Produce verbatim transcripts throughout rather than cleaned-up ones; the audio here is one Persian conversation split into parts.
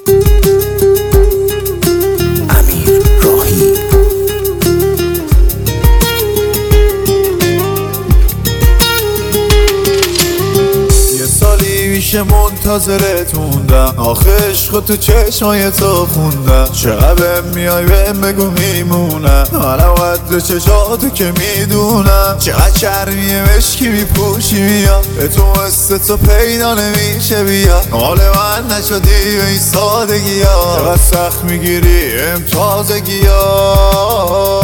که منتظرت موندم، آخه عشق تو چشمای تو خوندم. چقدر میای بهم بگو میمونم، حالا قدر چشاتو که میدونم. چقدر چرمیه مشکی میپوشی میاد، به تو مثل تو پیدا نمیشه بیا. حال من نشدی به این سادگی ها، چقدر سخت میگیری ام تازگی ها.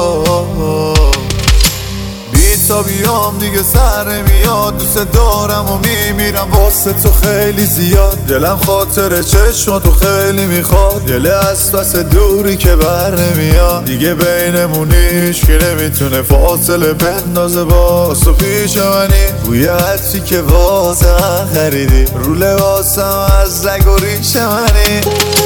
تا بیام دیگه سر میاد، دوست دارم و میمیرم واسه تو خیلی زیاد. دلم خاطر چشماتو خیلی میخواد، دل از پس دوری که بر نمیاد. دیگه بینمون هیچ که نمیتونه فاصله بندازه باز تو پیش منی. بوی عطری که واسه خریدی رو لباسم از رگ و ریش منی.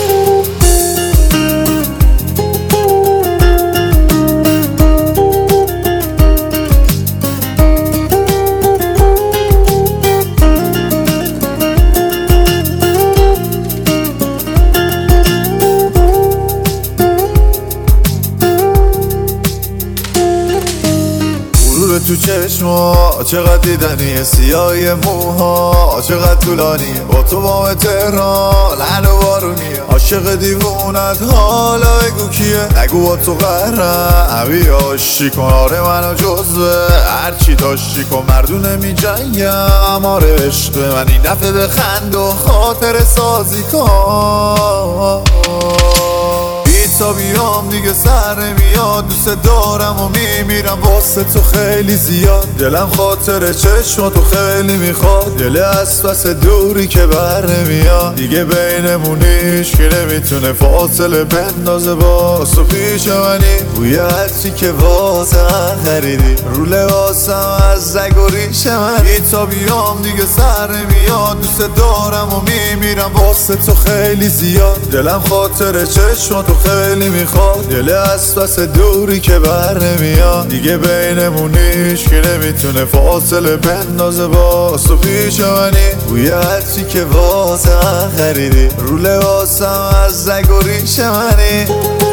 تو چشما چقدر دیدنیه، سیاهی موها چقدر طولانیه. با تو بام تهران لحن و بارونیه، عاشق دیوونت حالا بگو کیه. نگو با تو قرم عبی عاشی کن، آره منو جزوه هرچی داشتی کن. مردون نمی جنگم آره عشق من، این دفعه بخند و خاطر سازی کن. تا بیام دیگه سر میاد، دوست دارم و میمیرم واسه تو خیلی زیاد. دلم خاطر چشماتو خیلی میخواد، دل از پس دوری که بر نمیاد. دیگه بینمون هیچ که نمیتونه فاصله بندازه باز تو پیش منی. بوی عطری که واسه خریدی رو لباسم از رگ و ریش منی. تا بیام دیگه سر میاد، دوست دارم و میمیرم واسه تو خیلی زیاد. دلم خاطر چشماتو خیلی خیلی میخواد، دل از پس دوری که بر نمیاد. دیگه بینمون هیچ که نمیتونه فاصله بندازه باز تو پیش منی. بوی عطری که واسه خریدی رو لباسم از رگ و ریش منی.